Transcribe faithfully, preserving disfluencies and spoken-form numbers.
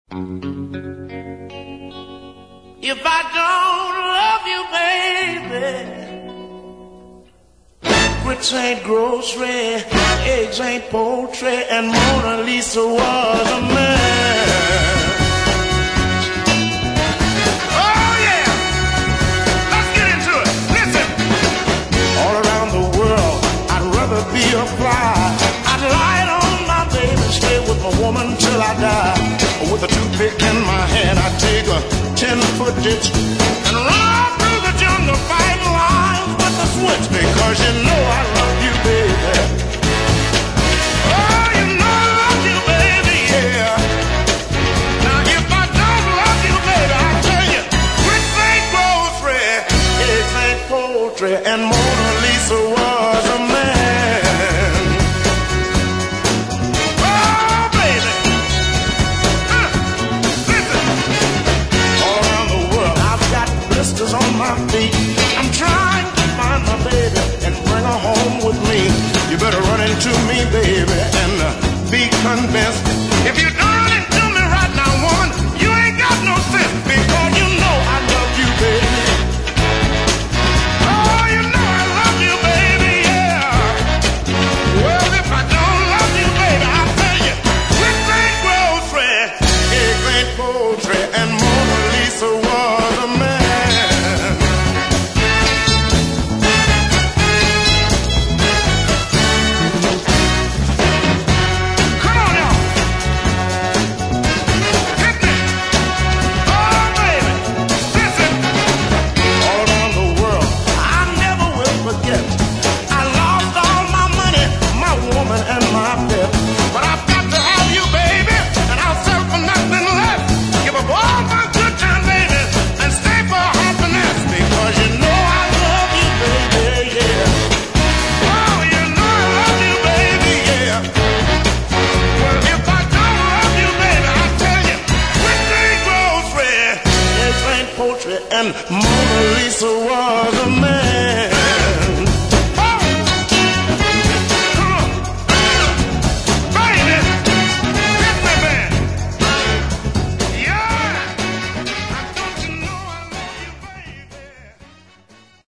If I don't love you, baby, grits ain't grocery, eggs ain't poultry, and Mona Lisa was a man. Oh yeah, let's get into it. Listen, all around the world, I'd rather be a fly. I'd lie on my baby, stay with my woman till I die. With a toothpick in my hand, I take a ten-foot ditch and run through the jungle, fighting lions with the switch. Because you know I love you, baby. Oh, you know I love you, baby, yeah. Now if I don't love you, baby, I tell you, grits ain't grocery, eggs ain't poultry, and Mona Lisa was a man. On my feet, I'm trying to find my baby and bring her home with me. You better run into me, baby, and uh, be convinced. If you don't run into me right now, woman, you ain't got no sense, because you know I love you, baby. Oh, you know I love you, baby, yeah. Well, if I don't love you, baby, I'll tell you, grits ain't grocery, eggs ain't poultry, and Mona Lisa was a man. And Mona Lisa was a man.